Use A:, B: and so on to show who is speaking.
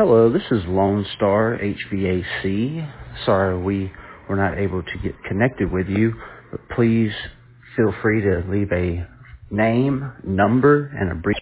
A: Hello, this is Lone Star HVAC. Sorry we were not able to get connected with you, but please feel free to leave a name, number, and a brief